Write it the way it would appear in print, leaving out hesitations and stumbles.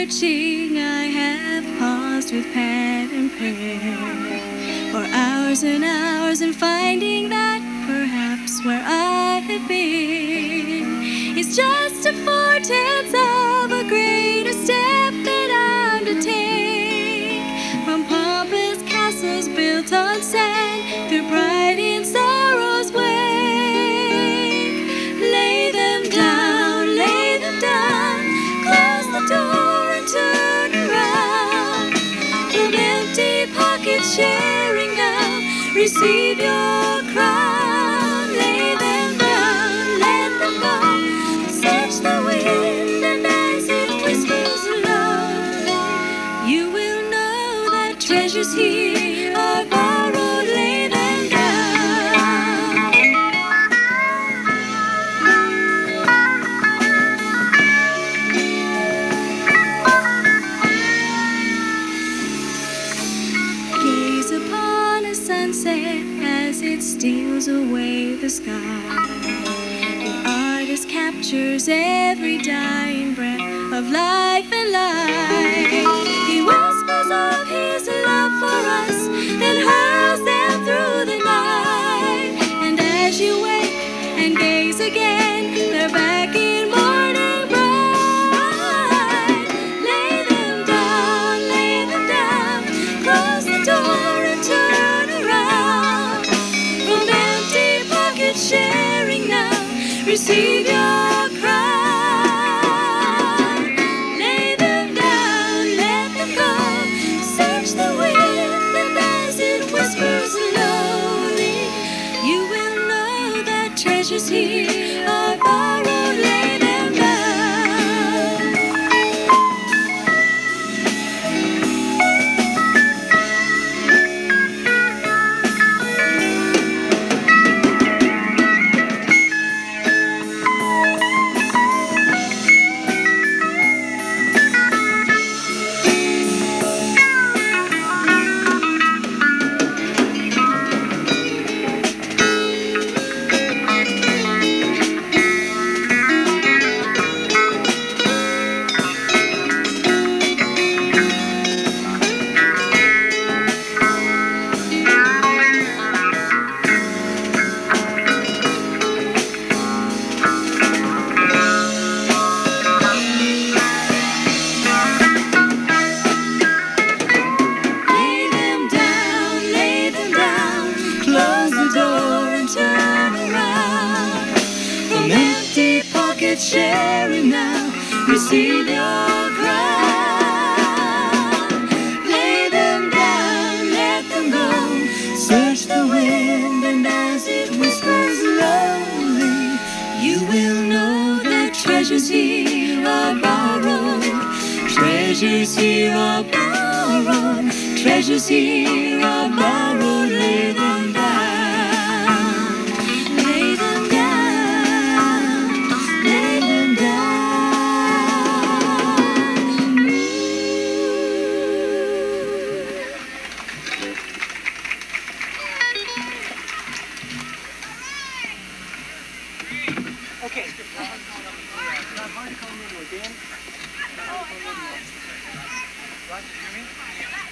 searching, I have paused with pen and pen for hours and hours, and finding that perhaps where I have been is just a foretaste of a greater step that I'm to take. From pompous castles built on sand, through pride in sorrow's wake, lay them down, close the door and turn around. From empty pockets sharing now, receive your crown. Lay them down, let them go, search the wind, and as it whispers low, you will know that treasures here are borrowed. Lay them down. Gaze upon a sunset as it steals away the sky. The artist captures every dying breath of life and light. He whispers of his love for us, then hurls them through the night. And as you wake and gaze again, they're back in morning bright. Lay them down, close the door and turn around. From empty pockets sharing now, receive your crown. Lay them down, let them go, search the wind, and as it whispers slowly, you will know that treasures here are borrowed. Lay them down. Lay them down, close the door and turn around. From empty pockets sharing now, receive your crown. Lay them down, let them go, search the wind, and as it whispers lonely, you will know that treasures here are borrowed. Treasures here are borrowed. Treasures here are borrowed. Lay them down. Lay them down. Lay them down. Okay. Not hard to come in again. Rod, you hear me?